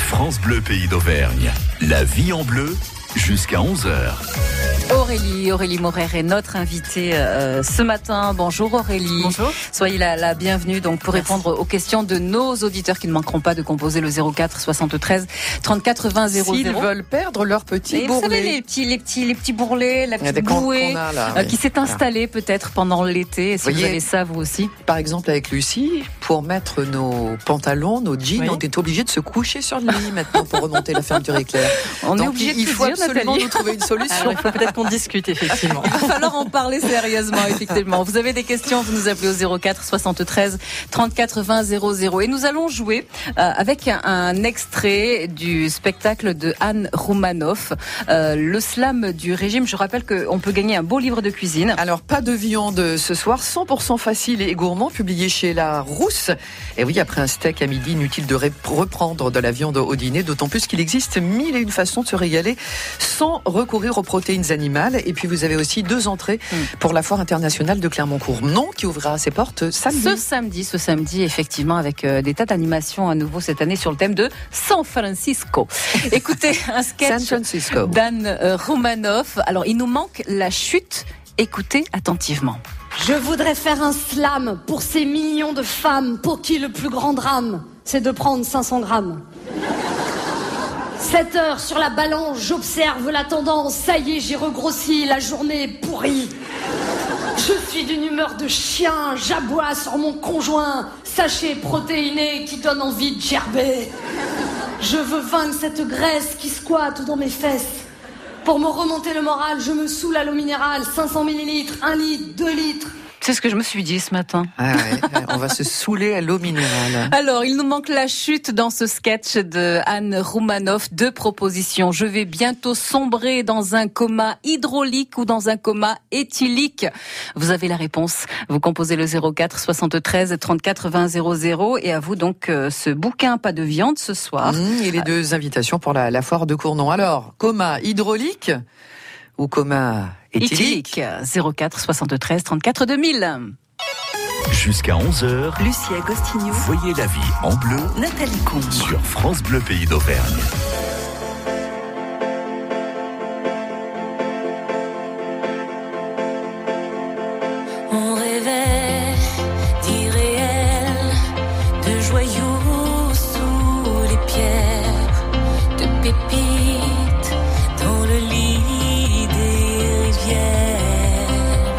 France Bleu Pays d'Auvergne. La vie en bleu jusqu'à 11h. Aurélie Morer est notre invitée ce matin. Bonjour Aurélie. Bonjour. Soyez la bienvenue donc pour répondre aux questions de nos auditeurs qui ne manqueront pas de composer le 04 73 34 20 00. S'ils veulent perdre leur petit bourrelet. Vous savez les petits bourrelets, la petite bouée qui s'est installée peut-être pendant l'été. Si vous avez ça vous aussi. Par exemple avec Lucie, pour mettre nos pantalons, nos jeans, on est obligé de se coucher sur le lit maintenant pour remonter la fermeture éclair. On est obligé de il faut absolument nous trouver une solution. Alors, il faut peut-être qu'on discute effectivement. Il va falloir en parler sérieusement effectivement. Vous avez des questions, vous nous appelez au 04 73 34 20 00 et nous allons jouer avec un extrait du spectacle de Anne Roumanoff, le slam du régime. Je rappelle qu'on peut gagner un beau livre de cuisine. Alors pas de viande ce soir, 100% facile et gourmand, publié chez La Rousse. Et oui, après un steak à midi, inutile de reprendre de la viande au dîner, d'autant plus qu'il existe 1001 façons de se régaler sans recourir aux protéines animales. Et puis vous avez aussi 2 entrées pour la foire internationale de Clermont-Ferrand qui ouvrira ses portes samedi. Ce samedi effectivement, avec des tas d'animations à nouveau cette année sur le thème de San Francisco. Écoutez, un sketch d'Anne Roumanoff. Alors il nous manque la chute. Écoutez attentivement. Je voudrais faire un slam pour ces millions de femmes pour qui le plus grand drame, c'est de prendre 500 grammes. 7 heures sur la balance, j'observe la tendance. Ça y est, j'ai regrossi, la journée est pourrie. Je suis d'une humeur de chien, j'aboie sur mon conjoint, sachet protéiné qui donne envie de gerber. Je veux vaincre cette graisse qui squatte dans mes fesses. Pour me remonter le moral, je me saoule à l'eau minérale, 500 millilitres, 1 litre, 2 litres. C'est ce que je me suis dit ce matin. On va se saouler à l'eau minérale. Alors, il nous manque la chute dans ce sketch de Anne Roumanoff. 2 propositions. Je vais bientôt sombrer dans un coma hydraulique ou dans un coma éthylique. Vous avez la réponse. Vous composez le 04 73 34 20 00. Et à vous donc ce bouquin Pas de viande ce soir. Et les 2 invitations pour la foire de Cournon. Alors, coma hydraulique ou coma éthylique. 04 73 34 2000. Jusqu'à 11h, Lucie Agostinho. voyez la vie en bleu Nathalie Combe. sur France Bleu Pays d'Auvergne. On rêvait d'irréel, de joyaux sous les pierres, de pépites dans le lit des rivières.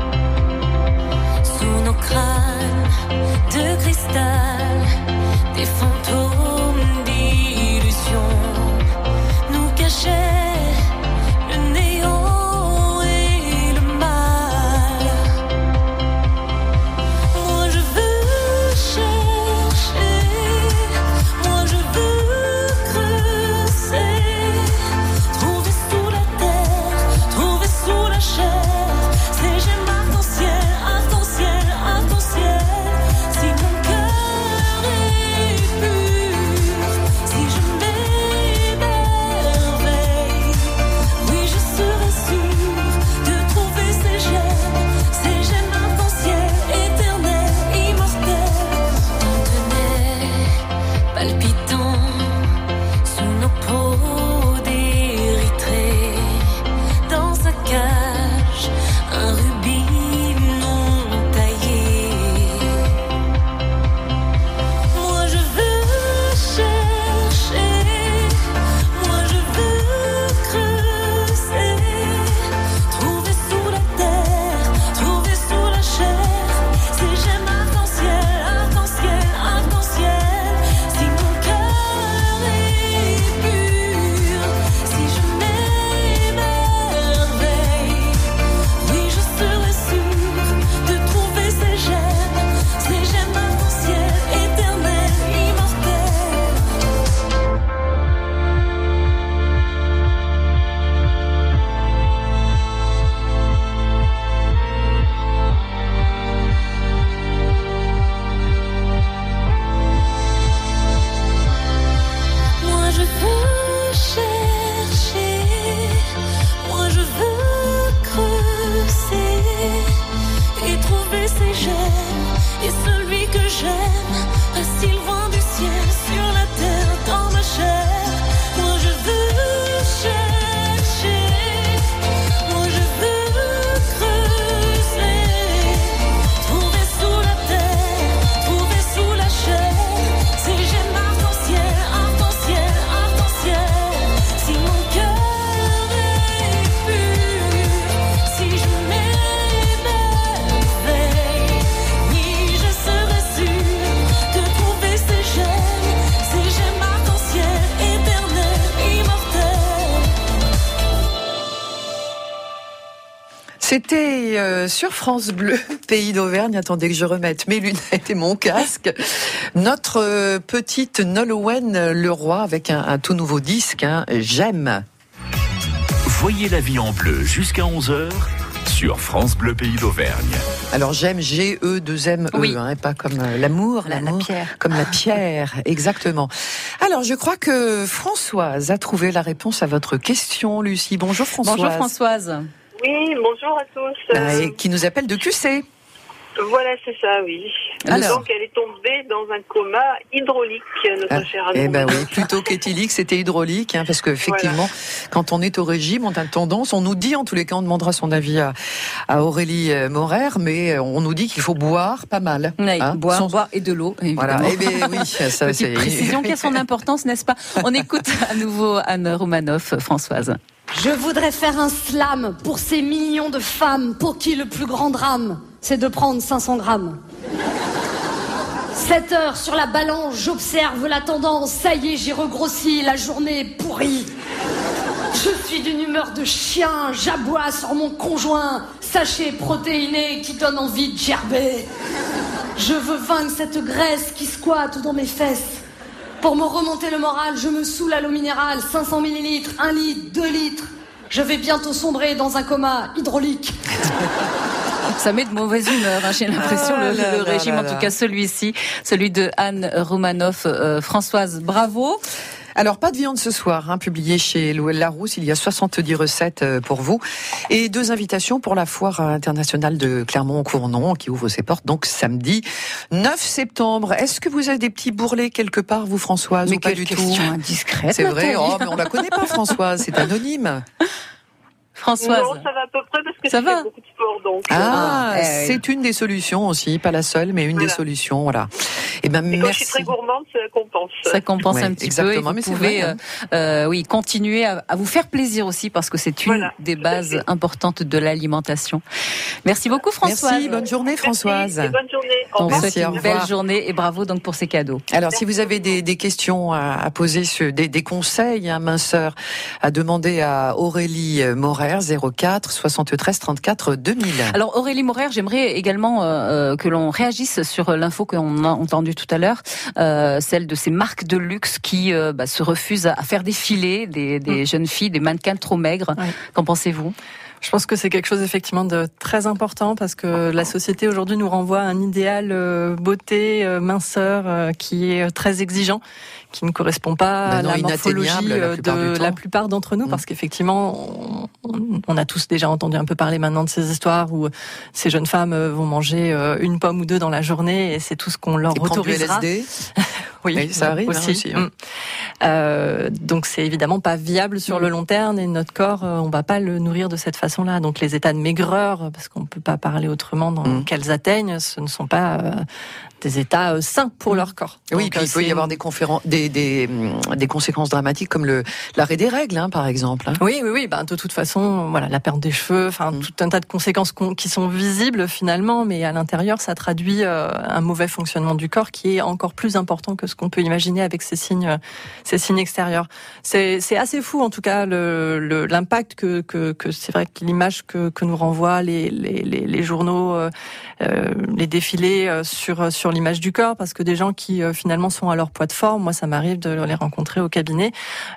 Sous nos crânes de cristal, des fantômes d'illusions nous cachaient le néant et le mal. Moi je veux chercher, moi je veux creuser, trouver sous la terre, trouver sous la chair, ces gemmes arc-en-ciel, arc-en-ciel. Si mon cœur est pur, si je m'émerveille, oui je serai sûre de trouver ces gemmes arc-en-ciel, éternelles, immortelles. On tenait palpitant sous nos peaux d'érythrée, dans sa cage, un rubis non taillé. Moi je veux chercher, moi je veux creuser, trouver sous la terre, trouver sous la chair, ces gemmes arc-en-ciel, arc-en-ciel, arc-en-ciel. Si mon cœur C'était sur France Bleu, Pays d'Auvergne. Attendez que je remette mes lunettes et mon casque. Notre petite Nolwenn Leroy avec un tout nouveau disque, J'aime. Voyez la vie en bleu jusqu'à 11h sur France Bleu Pays d'Auvergne. Alors j'aime, G-E-2-M-E, Oui. Pas comme l'amour, La pierre. comme la pierre, exactement. Alors je crois que Françoise a trouvé la réponse à votre question, Lucie. Bonjour Françoise. Bonjour Françoise. Oui, bonjour à tous. Et qui nous appelle de QC. Voilà, c'est ça, oui. Alors. Donc, elle est tombée dans un coma hydraulique, notre chère Anne. Eh ben oui, Romanoff. plutôt qu'éthylique, c'était hydraulique, parce que effectivement, quand on est au régime, on a tendance, on nous dit, en tous les cas, on demandera son avis à Aurélie Morer, mais on nous dit qu'il faut boire pas mal. Oui, boire Sans- et de l'eau, évidemment. Voilà, eh bien oui, ça Petite c'est... précision qui a son importance, n'est-ce pas? On écoute à nouveau Anne Romanoff, Françoise. Je voudrais faire un slam pour ces millions de femmes pour qui le plus grand drame, c'est de prendre 500 grammes. 7 heures sur la balance, j'observe la tendance, ça y est, j'ai regrossi, la journée est pourrie. Je suis d'une humeur de chien, j'aboie sur mon conjoint, sachet protéiné qui donne envie de gerber. Je veux vaincre cette graisse qui squatte dans mes fesses. Pour me remonter le moral, je me saoule à l'eau minérale, 500 millilitres, 1 litre, 2 litres. Je vais bientôt sombrer dans un coma hydraulique. Ça met de mauvaise humeur, j'ai l'impression, Ah le là régime, là en là. tout cas celui-ci, celui de Anne Romanoff. Françoise, bravo. Alors, pas de viande ce soir, publié chez Larousse. Il y a 70 recettes pour vous. Et 2 invitations pour la foire internationale de Clermont-Cournon qui ouvre ses portes, donc samedi 9 septembre. Est-ce que vous avez des petits bourrelets quelque part, vous, Françoise, ou pas quelle du tout? question indiscrète, C'est vrai, Nathalie. mais on la connaît pas, Françoise, c'est anonyme. Françoise. Non, ça va à peu près parce que Ça je va fais beaucoup de sport, donc. C'est une des solutions aussi, pas la seule, mais une des Voilà. solutions, voilà. Eh ben, Et quand je suis merci. très gourmande, ça compense. Ça compense Ouais, un petit exactement, peu. mais Et c'est vous pouvez, vrai, oui, continuer à vous faire plaisir aussi parce que c'est une Voilà, des tout à bases fait. importantes de l'alimentation. Merci beaucoup, Françoise. Merci, bonne journée, Françoise. Merci, et bonne journée. Au On revoir. vous souhaite Merci, au une belle revoir. journée et bravo donc pour ces cadeaux. Alors, si vous avez des questions à poser, des conseils, minceur, à demander à Aurélie Morer, 04 73 34 2000. Alors Aurélie Morer, j'aimerais également que l'on réagisse sur l'info qu'on a entendue tout à l'heure, celle de ces marques de luxe qui se refusent à faire défiler des jeunes filles, des mannequins trop maigres. Ouais. Qu'en pensez-vous ? Je pense que c'est quelque chose effectivement de très important parce que la société aujourd'hui nous renvoie à un idéal beauté, minceur qui est très exigeant, qui ne correspond pas à Maintenant la morphologie inatteignable la plupart du de temps. la plupart d'entre nous, parce qu'effectivement on a tous déjà entendu un peu parler maintenant de ces histoires où ces jeunes femmes vont manger une pomme ou deux dans la journée et c'est tout ce qu'on leur Et prendre du autorisera. LSD. Oui, ça arrive aussi. aussi, hein. Donc c'est évidemment pas viable sur le long terme et notre corps, on va pas le nourrir de cette façon-là. Donc les états de maigreur, parce qu'on peut pas parler autrement qu'elles atteignent, ce ne sont pas des états sains pour leur corps. Oui, Donc, puis il peut y c'est- avoir des conséquences dramatiques comme l'arrêt des règles, par exemple. Oui. De toute façon, voilà, la perte des cheveux, tout un tas de conséquences qui sont visibles finalement, mais à l'intérieur, ça traduit un mauvais fonctionnement du corps qui est encore plus important que ce qu'on peut imaginer avec ces signes extérieurs. C'est assez fou, en tout cas, l'impact que c'est vrai que l'image que nous renvoient les journaux, les défilés sur l'image du corps, parce que des gens qui finalement sont à leur poids de forme, moi ça m'arrive de les rencontrer au cabinet,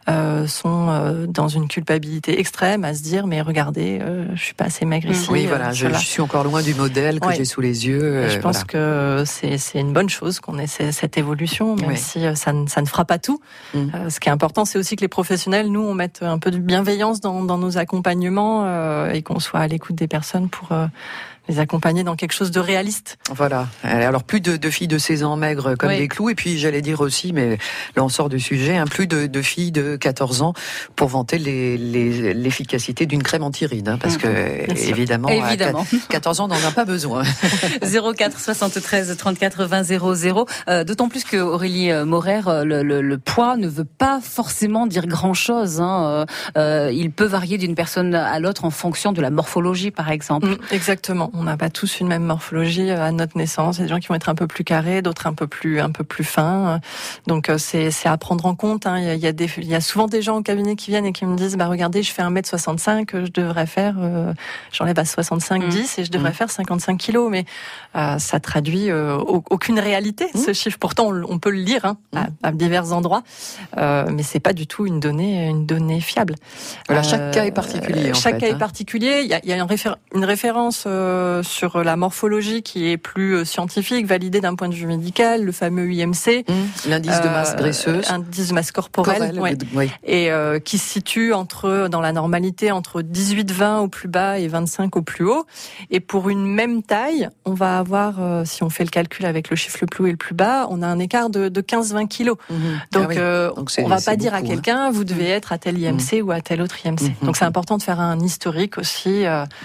sont dans une culpabilité extrême à se dire mais regardez, je suis pas assez maigre ici. Oui, voilà, je suis encore loin du modèle que Ouais. j'ai sous les yeux. Et je pense voilà. que c'est une bonne chose qu'on ait cette évolution, même Oui. si ça ne fera pas tout. Ce qui est important, c'est aussi que les professionnels, nous, on mette un peu de bienveillance dans nos accompagnements et qu'on soit à l'écoute des personnes pour les accompagner dans quelque chose de réaliste. Voilà. Alors plus de filles de 16 ans maigres comme Oui. des clous, et puis j'allais dire aussi, mais là on sort du sujet, plus de filles de 14 ans pour vanter l'efficacité d'une crème anti-rides, parce que sûr. évidemment, Évidemment. à 14 ans on n'en a pas besoin. 04 73 34 20 00. D'autant plus que Aurélie Morer, le poids ne veut pas forcément dire grand-chose. Il peut varier d'une personne à l'autre en fonction de la morphologie, par exemple. Exactement. On n'a pas tous une même morphologie à notre naissance. Il y a des gens qui vont être un peu plus carrés, d'autres un peu plus fins. Donc c'est à prendre en compte. Hein. Il y a souvent des gens au cabinet qui viennent et qui me disent regardez, je fais 1m65, je devrais faire j'enlève à 65-10 et je devrais faire 55 kilos. Mais ça traduit aucune réalité, ce chiffre. Pourtant, on peut le lire à divers endroits, mais c'est pas du tout une donnée fiable. Voilà, chaque cas est particulier. Chaque cas est particulier. Il y a une référence sur la morphologie qui est plus scientifique, validée d'un point de vue médical, le fameux IMC, l'indice de masse graisseuse, indice de masse corporelle, et qui se situe dans la normalité entre 18-20 au plus bas et 25 au plus haut. Et pour une même taille, on va avoir, si on fait le calcul avec le chiffre le plus haut et le plus bas, on a un écart de 15-20 kilos. Donc on va pas dire à quelqu'un vous devez être à tel IMC ou à tel autre IMC. Donc c'est important de faire un historique aussi,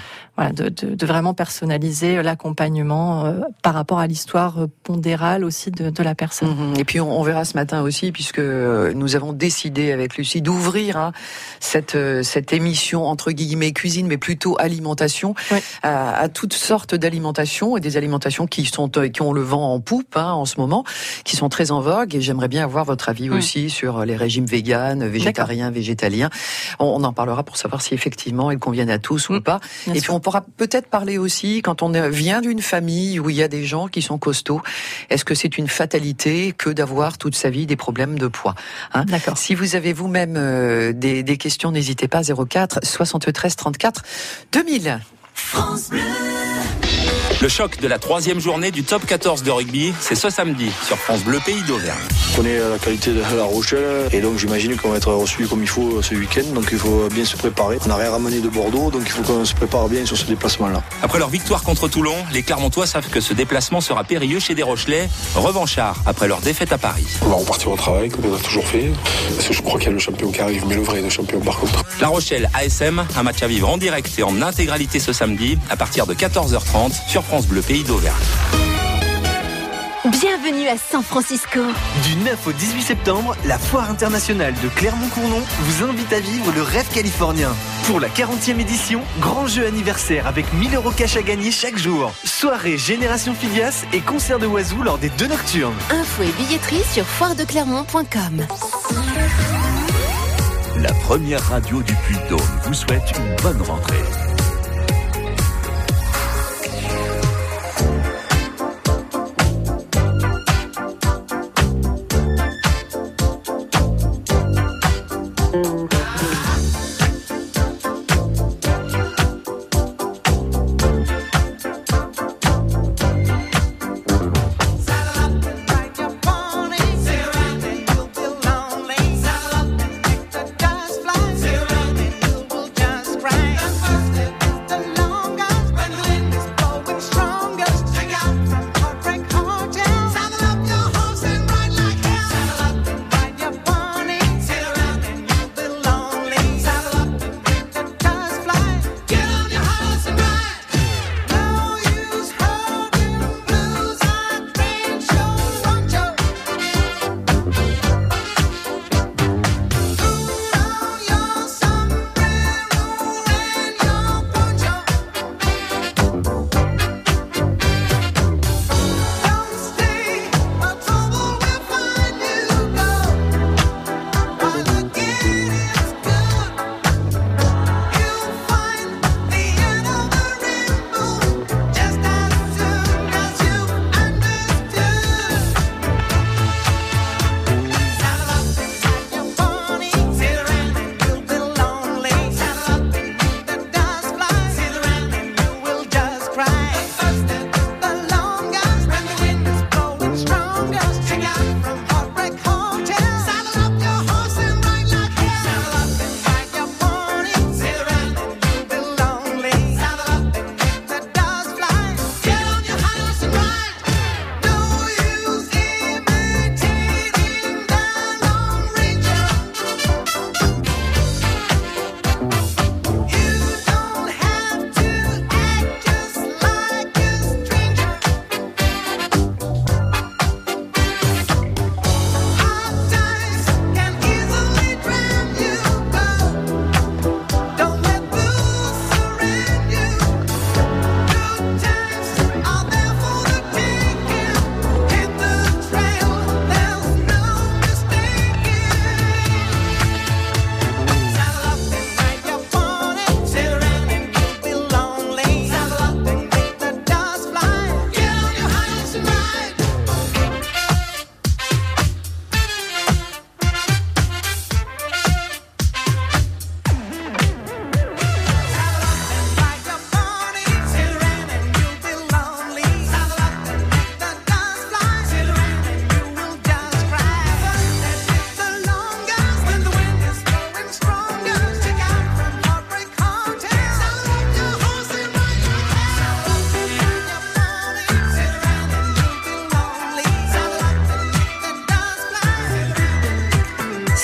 de vraiment personnaliser l'accompagnement par rapport à l'histoire pondérale aussi de la personne. Et puis on verra ce matin aussi, puisque nous avons décidé avec Lucie d'ouvrir cette émission entre guillemets cuisine, mais plutôt alimentation, à toutes sortes d'alimentations, et des alimentations qui ont le vent en poupe en ce moment, qui sont très en vogue. Et j'aimerais bien avoir votre avis aussi sur les régimes véganes, végétariens, végétaliens. On en parlera pour savoir si effectivement ils conviennent à tous ou pas. Bien sûr. Puis on pourra peut-être parler aussi, quand on vient d'une famille où il y a des gens qui sont costauds, est-ce que c'est une fatalité que d'avoir toute sa vie des problèmes de poids, D'accord. Si vous avez vous-même des questions, n'hésitez pas, 04 73 34 2000. France Bleu. Le choc de la 3e journée du top 14 de rugby, c'est ce samedi sur France Bleu Pays d'Auvergne. On connaît la qualité de La Rochelle et donc j'imagine qu'on va être reçu comme il faut ce week-end, donc il faut bien se préparer. On n'a rien ramené de Bordeaux, donc il faut qu'on se prépare bien sur ce déplacement-là. Après leur victoire contre Toulon, les Clermontois savent que ce déplacement sera périlleux chez des Rochelais, revanchards après leur défaite à Paris. On va repartir au travail comme on a toujours fait, parce que je crois qu'il y a le champion qui arrive, mais le vrai champion par contre. La Rochelle ASM, un match à vivre en direct et en intégralité ce samedi à partir de 14h30 sur France Bleu Pays d'Auvergne. Bienvenue à San Francisco. Du 9 au 18 septembre, la Foire internationale de Clermont-Cournon vous invite à vivre le rêve californien. Pour la 40e édition, grand jeu anniversaire avec 1 000 € cash à gagner chaque jour. Soirée Génération Filias et concert de oiseaux lors des 2 nocturnes. Infos et billetterie sur foiredeclermont.com. La première radio du Puy-de-Dôme vous souhaite une bonne rentrée. First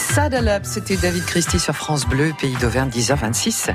Saddle Up, c'était David Christie sur France Bleu, Pays d'Auvergne, 10h26.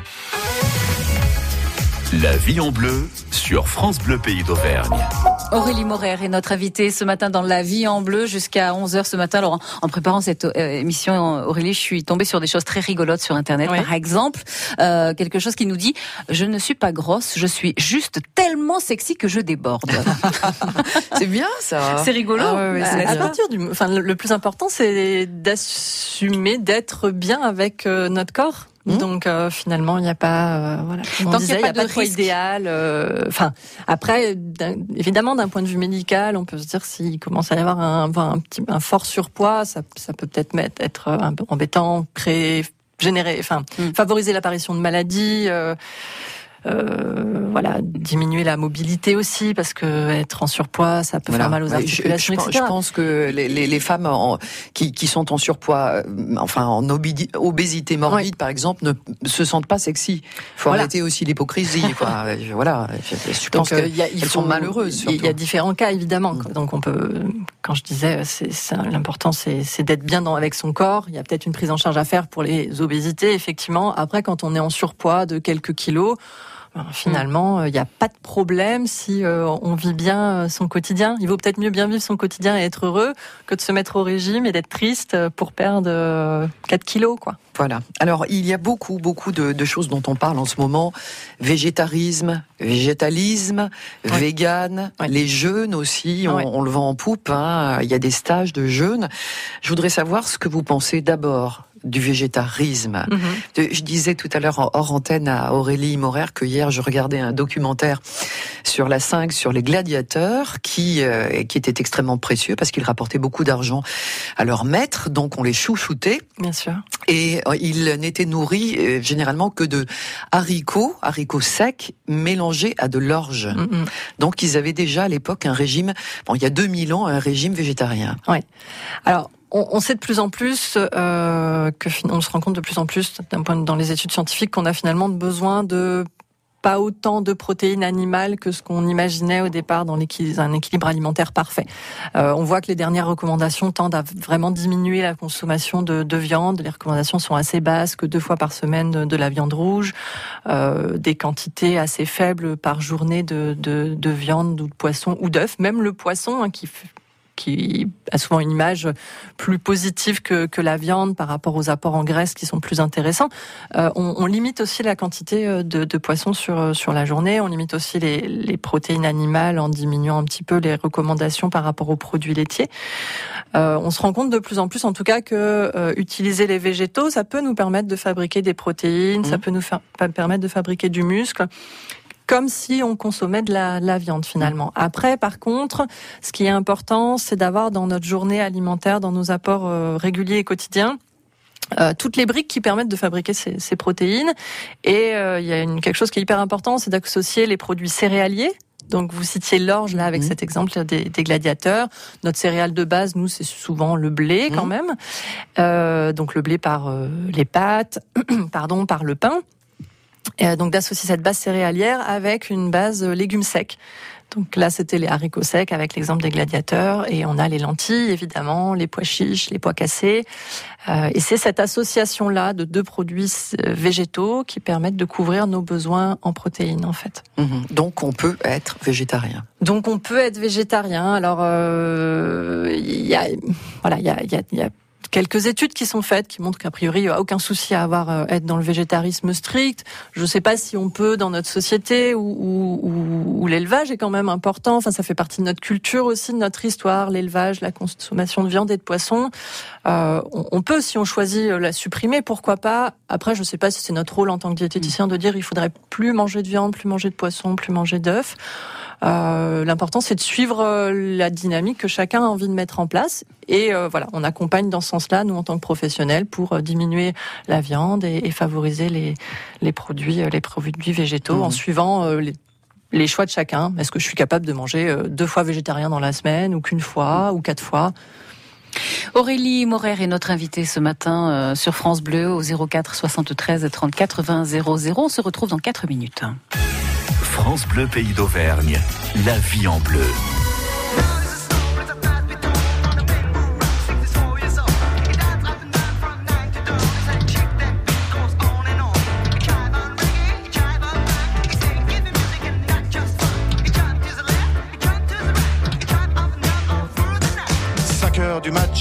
La vie en bleu sur France Bleu Pays d'Auvergne. Aurélie Morer est notre invitée ce matin dans La vie en bleu jusqu'à 11h ce matin. Alors, en préparant cette émission, Aurélie, je suis tombée sur des choses très rigolotes sur Internet. Oui. Par exemple, quelque chose qui nous dit « Je ne suis pas grosse, je suis juste tellement sexy que je déborde. » C'est bien ça. C'est rigolo. Ah, ouais, c'est à partir du, le plus important, c'est d'assumer d'être bien avec notre corps. Donc finalement, il n'y a pas, Tant qu'il n'y a pas de poids idéal. Après, évidemment, d'un point de vue médical, on peut se dire s'il commence à y avoir un fort surpoids, ça peut peut-être être un peu embêtant, favoriser l'apparition de maladies. Diminuer la mobilité aussi, parce que être en surpoids, ça peut faire mal aux articulations, etc. Je pense que les femmes qui sont en surpoids, en obésité morbide, par exemple, ne se sentent pas sexy. Il faut arrêter aussi l'hypocrisie. Je pense qu'elles sont malheureuses. Surtout. Il y a différents cas, évidemment. Donc on peut, quand je disais, l'important c'est d'être bien avec son corps. Il y a peut-être une prise en charge à faire pour les obésités, effectivement. Après, quand on est en surpoids de quelques kilos, finalement, il n'y a pas de problème si on vit bien son quotidien. Il vaut peut-être mieux bien vivre son quotidien et être heureux que de se mettre au régime et d'être triste pour perdre 4 kilos, quoi. Voilà. Alors, il y a beaucoup de choses dont on parle en ce moment. Végétarisme, végétalisme, vegan, les jeûnes aussi, on le vend en poupe. Il y a des stages de jeûne. Je voudrais savoir ce que vous pensez d'abord du végétarisme. Je disais tout à l'heure hors antenne à Aurélie Morer que hier je regardais un documentaire sur la 5 sur les gladiateurs qui était extrêmement précieux parce qu'ils rapportaient beaucoup d'argent à leur maître, donc on les chouchoutait. Bien sûr. Et ils n'étaient nourris généralement que de haricots secs mélangés à de l'orge. Donc ils avaient déjà à l'époque un régime, il y a 2000 ans, un régime végétarien. Oui. Alors, on sait de plus en plus on se rend compte de plus en plus dans les études scientifiques qu'on a finalement besoin de pas autant de protéines animales que ce qu'on imaginait au départ dans un équilibre alimentaire parfait. On voit que les dernières recommandations tendent à vraiment diminuer la consommation de viande. Les recommandations sont assez basses, que 2 fois par semaine de la viande rouge, des quantités assez faibles par journée de viande ou de poisson ou d'œufs. Même le poisson qui a souvent une image plus positive que la viande par rapport aux apports en graisse qui sont plus intéressants. On limite aussi la quantité de poissons sur la journée. On limite aussi les protéines animales en diminuant un petit peu les recommandations par rapport aux produits laitiers. On se rend compte de plus en plus, en tout cas, que utiliser les végétaux, ça peut nous permettre de fabriquer des protéines, ça peut nous permettre de fabriquer du muscle, comme si on consommait de la viande finalement. Après, par contre, ce qui est important, c'est d'avoir dans notre journée alimentaire, dans nos apports réguliers et quotidiens, toutes les briques qui permettent de fabriquer ces protéines. Et il y a quelque chose qui est hyper important, c'est d'associer les produits céréaliers. Donc vous citiez l'orge là avec cet exemple des gladiateurs. Notre céréale de base, nous, c'est souvent le blé quand même. Donc le blé par les pâtes, par le pain. Donc d'associer cette base céréalière avec une base légumes secs. Donc là, c'était les haricots secs avec l'exemple des gladiateurs. Et on a les lentilles, évidemment, les pois chiches, les pois cassés. Et c'est cette association-là de 2 produits végétaux qui permettent de couvrir nos besoins en protéines, en fait. Donc on peut être végétarien. Alors, il y a quelques études qui sont faites qui montrent qu'a priori, il n'y a aucun souci à être dans le végétarisme strict. Je ne sais pas si on peut dans notre société où l'élevage est quand même important. Enfin, ça fait partie de notre culture aussi, de notre histoire, l'élevage, la consommation de viande et de poisson. On peut, si on choisit, la supprimer, pourquoi pas. Après, je ne sais pas si c'est notre rôle en tant que diététicien de dire il faudrait plus manger de viande, plus manger de poisson, plus manger d'œufs. L'important, c'est de suivre la dynamique que chacun a envie de mettre en place. Et on accompagne dans ce sens-là, nous, en tant que professionnels, pour diminuer la viande et favoriser les produits végétaux en suivant les choix de chacun. Est-ce que je suis capable de manger 2 fois végétarien dans la semaine, ou qu'une fois, ou 4 fois ? Aurélie Morer est notre invitée ce matin sur France Bleu au 04 73 34 20 00. On se retrouve dans 4 minutes. France Bleu Pays d'Auvergne, la vie en bleu.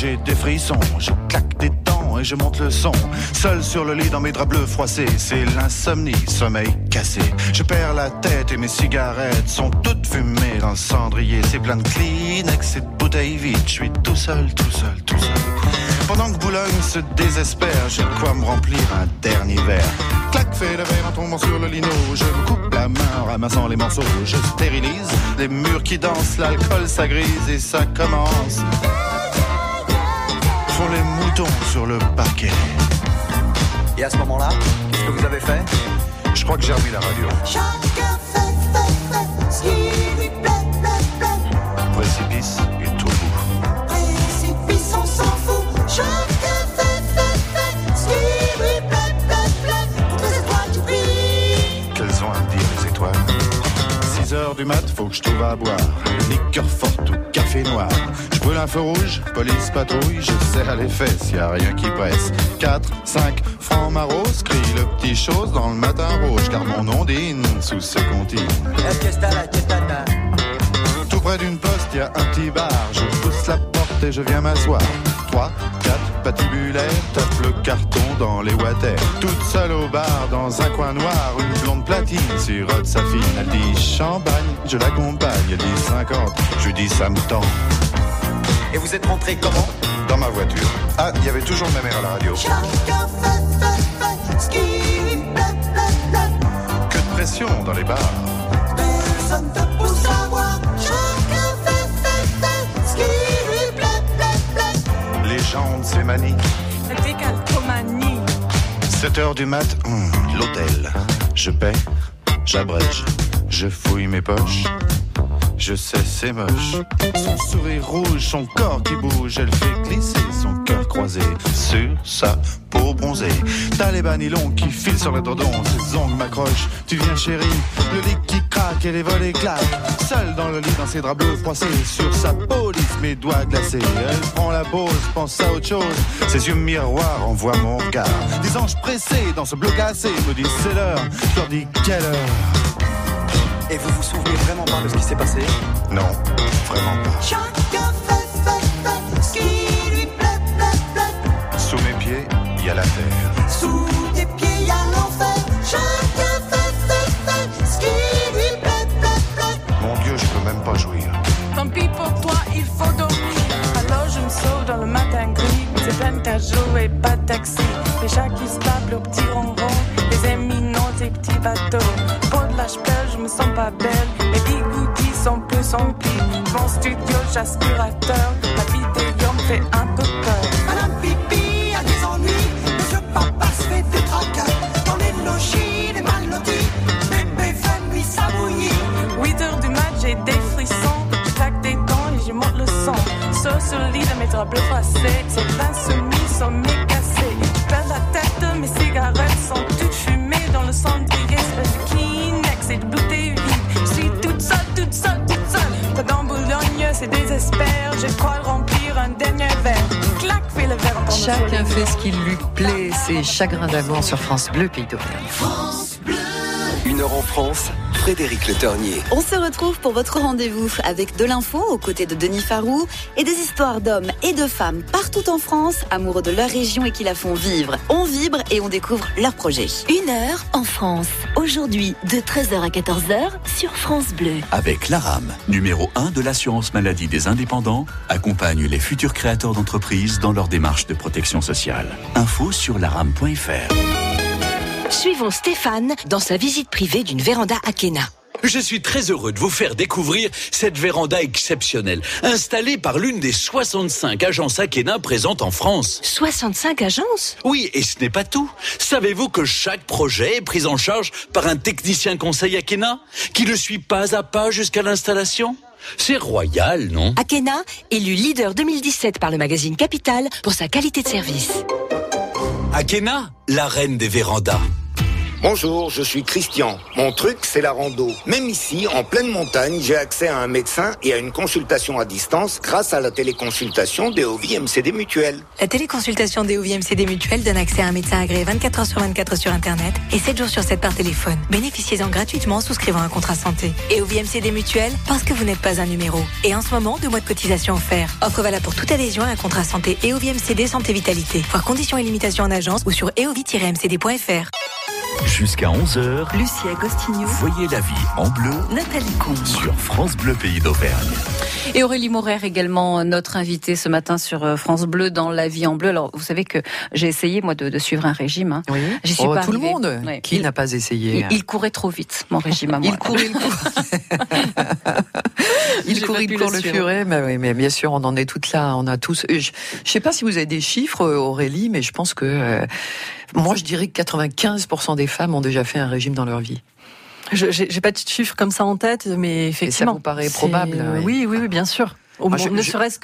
j'ai des frissons, je claque des dents et je monte le son. Seul sur le lit dans mes draps bleus froissés, c'est l'insomnie, sommeil cassé. Je perds la tête et mes cigarettes sont toutes fumées dans le cendrier. C'est plein de Kleenex et de bouteilles vides, je suis tout seul. Pendant que Boulogne se désespère, j'ai de quoi me remplir un dernier verre. Clac, fait le verre en tombant sur le lino. Je me coupe la main en ramassant les morceaux. Je stérilise les murs qui dansent, l'alcool ça grise et ça commence. Font les moutons sur le parquet. Et à ce moment-là, qu'est-ce que vous avez fait? Je crois que j'ai remis la radio. Chacun fait ce qui lui plaît. Précipice et tout bout. Précipice, on s'en fout. Chacun fait ce qui lui plaît. Toutes les étoiles qui brillent. Qu'elles ont à me dire les étoiles. 6h du mat, faut que je trouve à boire. Liqueur forte ou café noir. Je brûle un feu rouge, police patrouille. Je serre les fesses, y a rien qui presse. 4, 5 francs maros, crie le petit chose dans le matin rouge. Car mon ondine sous ce comptine. Tout près d'une poste, y a un petit bar. Je pousse la porte et je viens m'asseoir. 3, 4 patibulaires, tape le carton dans les water. Toute seule au bar, dans un coin noir, une blonde platine sirote sa fine. Elle dit champagne, je l'accompagne. Elle dit 50, je lui dis ça me tend. Et vous êtes rentré comment? Dans ma voiture. Ah, il y avait toujours ma mère à la radio. Chacun fait ce qui lui plaît. Que de pression dans les bars. Personne te pousse à voir. Chacun fait ce qui lui plaît. Les gens de ces manies. La décalcomanie. 7h du mat, l'hôtel. Je paie, j'abrège, je fouille mes poches. Je sais, c'est moche. Son sourire rouge, son corps qui bouge. Elle fait glisser son cœur croisé sur sa peau bronzée. T'as les bas nylons qui filent sur le dredon. Ses ongles m'accrochent, tu viens chérie. Le lit qui craque et les volets claquent. Seule dans le lit, dans ses draps bleus froissés. Sur sa peau lisse, mes doigts glacés. Elle prend la pause, pense à autre chose. Ses yeux miroirs envoient mon regard. Des anges pressés dans ce bleu glacé me disent c'est l'heure. Je leur dis quelle heure. Et vous vous souvenez vraiment pas de ce qui s'est passé? Non, vraiment pas. Chacun fait ce qui lui plaît. Sous mes pieds, il y a la terre. Sous tes pieds, il y a l'enfer. Chacun fait ce qui lui plaît. Mon Dieu, je peux même pas jouir. Tant pis pour toi, il faut dormir. Alors je me sauve dans le matin gris. C'est plein de cajots et pas de taxi. Les chats qui se tapent au petit ronron. Les éminents des petits bateaux. Pour de la ch'pelle, je me sens pas belle. Les bigoudis sont plus emplis. Mon studio, j'aspirateur. La vidéo me fait un peu peur. Madame Pipi a des ennuis. Monsieur Papa se fait des tracas. Dans les logis, les mal lotis. Bébé fait lui s'abouillir. 8h du mat, j'ai des frissons. Je claque des dents et je monte le son. Sur le lit de mes draps bleus froissés. Sur l'insomnie, sont mes cassés. Je perds la tête, mes cigarettes sont toutes fumées dans le cendrier. C'est de Kleenex et de bouteilles vides. Je suis toute seule. Dans Boulogne, c'est désespère. J'ai de quoi remplir un dernier verre. Clac, fait le verre en tombant. Chacun fait ce qui lui plaît. C'est Chagrin d'amour sur France Bleu, Pays d'Auvergne. France Bleu. 1 heure en France, Frédéric Le Ternier. On se retrouve pour votre rendez-vous avec de l'info aux côtés de Denis Farou et des histoires d'hommes et de femmes partout en France, amoureux de leur région et qui la font vivre. On vibre et on découvre leurs projets. 1 heure en France. Aujourd'hui, de 13h à 14h sur France Bleu. Avec l'ARAM, numéro 1 de l'assurance maladie des indépendants, accompagne les futurs créateurs d'entreprises dans leur démarche de protection sociale. Info sur laram.fr. Suivons Stéphane dans sa visite privée d'une véranda Akena. Je suis très heureux de vous faire découvrir cette véranda exceptionnelle, installée par l'une des 65 agences Akena présentes en France. 65 agences ? Oui, et ce n'est pas tout. Savez-vous que chaque projet est pris en charge par un technicien conseil Akena, qui le suit pas à pas jusqu'à l'installation ? C'est royal, non ? Akena, élu leader 2017 par le magazine Capital pour sa qualité de service. Akena, la reine des vérandas. Bonjour, je suis Christian. Mon truc, c'est la rando. Même ici, en pleine montagne, j'ai accès à un médecin et à une consultation à distance grâce à la téléconsultation DOVI MCD Mutuelle. La téléconsultation DOVI MCD Mutuelle donne accès à un médecin agréé 24 heures sur 24 sur Internet et 7 jours sur 7 par téléphone. Bénéficiez-en gratuitement en souscrivant un contrat santé. Et DOVI MCD Mutuelle, parce que vous n'êtes pas un numéro. Et en ce moment, 2 mois de cotisation offerts. Offre valable pour toute adhésion à un contrat santé EOVI MCD Santé Vitalité. Voir conditions et limitations en agence ou sur eovi-mcd.fr. Jusqu'à 11h, Lucie Agostinho, voyez la vie en bleu, Nathalie Combe. sur France Bleu Pays d'Auvergne. Et Aurélie Maurer également, notre invitée ce matin sur France Bleu dans La Vie en Bleu. Alors, vous savez que j'ai essayé, moi, de suivre un régime. Hein. Oui. J'y suis pas tout arrivée. le monde. Ouais. Qui n'a pas essayé? Il courait trop vite, mon régime à moi. Il court le furet. Mais bien sûr, on en est toutes là. On a tous. Je sais pas si vous avez des chiffres, Aurélie, mais je pense que moi, je dirais que 95% des femmes ont déjà fait un régime dans leur vie. J'ai pas de chiffres comme ça en tête, mais effectivement. Et ça vous paraît probable? Oui, bien sûr. Ne serait-ce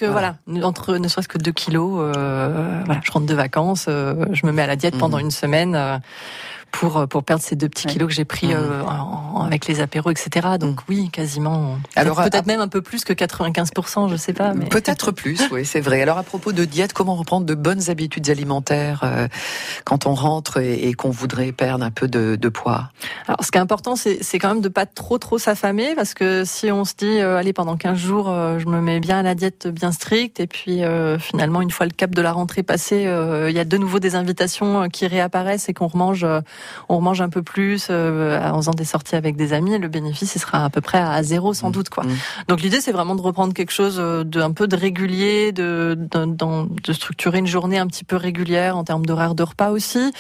que 2 kilos. Je rentre de vacances, je me mets à la diète pendant une semaine. Pour perdre ces 2 petits kilos que j'ai pris avec les apéros, etc. Donc oui, quasiment. Alors peut-être même un peu plus que 95%, je sais pas. Mais... Peut-être plus, oui, c'est vrai. Alors à propos de diète, comment reprendre de bonnes habitudes alimentaires quand on rentre et qu'on voudrait perdre un peu de poids? Alors ce qui est important, c'est quand même de pas trop s'affamer, parce que si on se dit allez, pendant 15 jours, je me mets bien à la diète bien stricte, et puis finalement une fois le cap de la rentrée passé, il y a de nouveau des invitations qui réapparaissent et qu'on remange un peu plus en faisant des sorties avec des amis, le bénéfice il sera à peu près à 0 sans doute, quoi. Donc l'idée c'est vraiment de reprendre quelque chose un peu de régulier, de structurer une journée un petit peu régulière en termes d'horaire de repas aussi,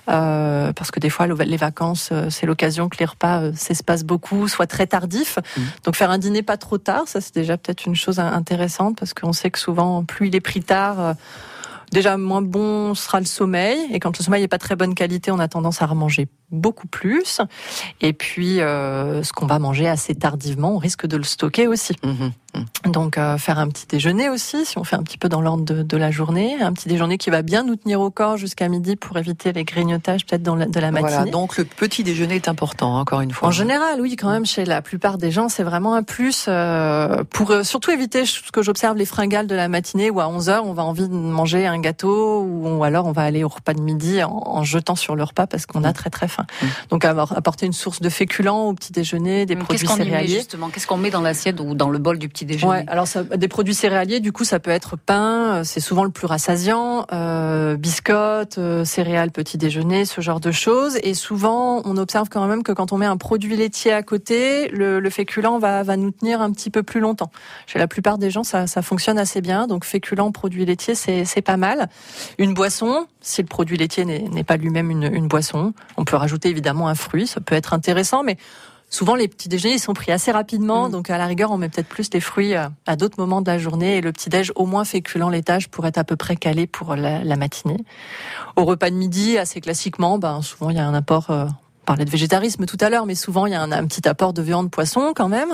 parce que des fois les vacances c'est l'occasion que les repas s'espacent beaucoup, soient très tardifs. Donc faire un dîner pas trop tard, ça c'est déjà peut-être une chose intéressante, parce qu'on sait que souvent plus il est pris tard, déjà moins bon sera le sommeil, et quand le sommeil n'est pas très bonne qualité, on a tendance à remanger beaucoup plus. Et puis ce qu'on va manger assez tardivement, on risque de le stocker aussi. Donc faire un petit déjeuner aussi, si on fait un petit peu dans l'ordre de la journée, un petit déjeuner qui va bien nous tenir au corps jusqu'à midi pour éviter les grignotages peut-être de la matinée. Voilà, donc le petit déjeuner est important, encore une fois. En général, oui, quand même, chez la plupart des gens, c'est vraiment un plus pour surtout éviter ce que j'observe, les fringales de la matinée où à 11h, on va envie de manger un gâteau, ou alors on va aller au repas de midi en jetant sur le repas parce qu'on a très très faim. Donc apporter une source de féculents au petit déjeuner, des produits céréaliers. Qu'est-ce qu'on y met justement ? Qu'est-ce qu'on met dans l'assiette ou dans le bol du petit déjeuner ? Ouais, alors des produits céréaliers, du coup, ça peut être pain, c'est souvent le plus rassasiant, biscottes, céréales, petit déjeuner, ce genre de choses. Et souvent, on observe quand même que quand on met un produit laitier à côté, le féculent va nous tenir un petit peu plus longtemps. Chez la plupart des gens, ça fonctionne assez bien. Donc féculent, produit laitier, c'est pas mal. Une boisson, si le produit laitier n'est pas lui-même une boisson, on peut rajouter évidemment un fruit, ça peut être intéressant, mais souvent les petits déjeuners ils sont pris assez rapidement, donc à la rigueur on met peut-être plus les fruits à d'autres moments de la journée, et le petit déj au moins féculent laitage pour être à peu près calé pour la matinée. Au repas de midi, assez classiquement, souvent il y a un apport. On parlait de végétarisme tout à l'heure, mais souvent il y a un petit apport de viande, poisson quand même,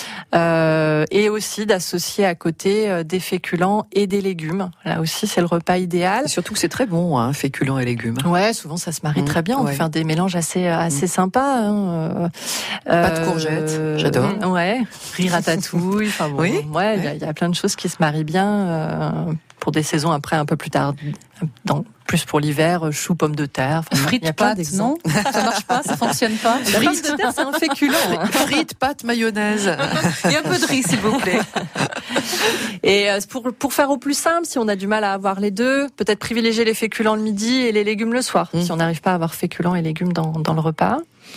et aussi d'associer à côté des féculents et des légumes. Là aussi c'est le repas idéal. Et surtout que c'est très bon, féculents et légumes. Ouais, souvent ça se marie très bien. On peut faire des mélanges assez sympas. Pâte de courgettes, j'adore. Ouais, riz ratatouille. Enfin bon, oui. Ouais, il y a plein de choses qui se marient bien pour des saisons après un peu plus tard. Plus pour l'hiver, choux, pommes de terre. Frites, pâtes, non ? Ça marche pas, ça fonctionne pas. La pomme de terre, c'est un féculent. Frites, pâtes, mayonnaise. Et un peu de riz, s'il vous plaît. Et pour faire au plus simple, si on a du mal à avoir les deux, peut-être privilégier les féculents le midi et les légumes le soir. Si on n'arrive pas à avoir féculents et légumes dans le repas.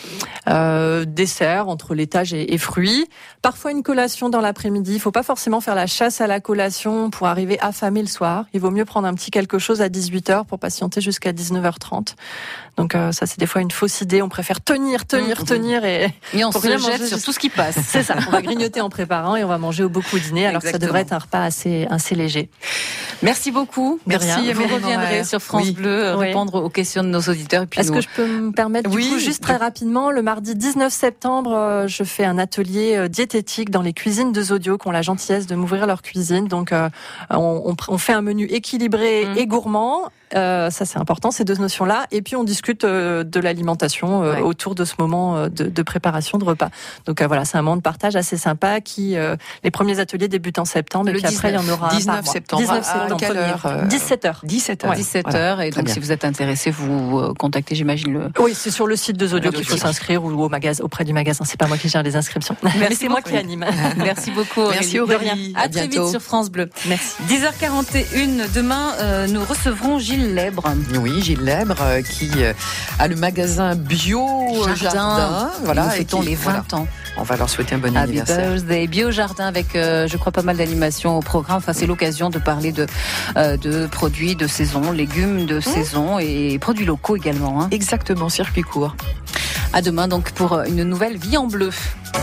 Dessert entre laitage et fruits. Parfois une collation dans l'après-midi. Il faut pas forcément faire la chasse à la collation pour arriver affamé le soir. Il vaut mieux prendre un petit quelque chose à 18h pour patienter jusqu'à 19h30. Donc ça c'est des fois une fausse idée. On préfère tenir et on se jette sur tout ce qui passe. C'est ça. On va grignoter en préparant et on va manger au beaucoup dîner, alors que ça devrait être un repas assez léger. Merci beaucoup. Merci. Vous reviendrez sur France Bleu répondre aux questions de nos auditeurs. Et puis est-ce que je peux me permettre du coup juste très rapidement rapidement, le mardi 19 septembre, je fais un atelier diététique dans les cuisines de Zodio qui ont la gentillesse de m'ouvrir leur cuisine. Donc, on fait un menu équilibré et gourmand. Ça, c'est important, ces deux notions-là. Et puis, on discute de l'alimentation autour de ce moment de préparation de repas. Donc, voilà, c'est un moment de partage assez sympa les premiers ateliers débutent en septembre. Et puis après, il y en aura 19 septembre. 19 septembre. À quelle heure 17h. 17h. 17h. Et donc, si vous êtes intéressé, vous contactez, j'imagine, le... Oui, c'est sur le site de Zodio qu'il faut s'inscrire ou auprès du magasin. C'est pas moi qui gère les inscriptions. Mais c'est moi qui anime. Merci beaucoup, Aurélie. Merci, Aurélie. De rien. À très vite sur France Bleu. Merci. 10h41. Demain, nous recevrons Gilles Lèbre. Oui, Gilles Lèbre, qui a le magasin Bio Jardin. Voilà. Nous fêtons les 20 ans. On va leur souhaiter un bon anniversaire. Happy birthday, Bio Jardin avec, je crois, pas mal d'animations au programme. Enfin, c'est l'occasion de parler de produits de saison, légumes de saison et produits locaux également. Exactement, circuit court. À demain donc pour une nouvelle Vie en Bleu.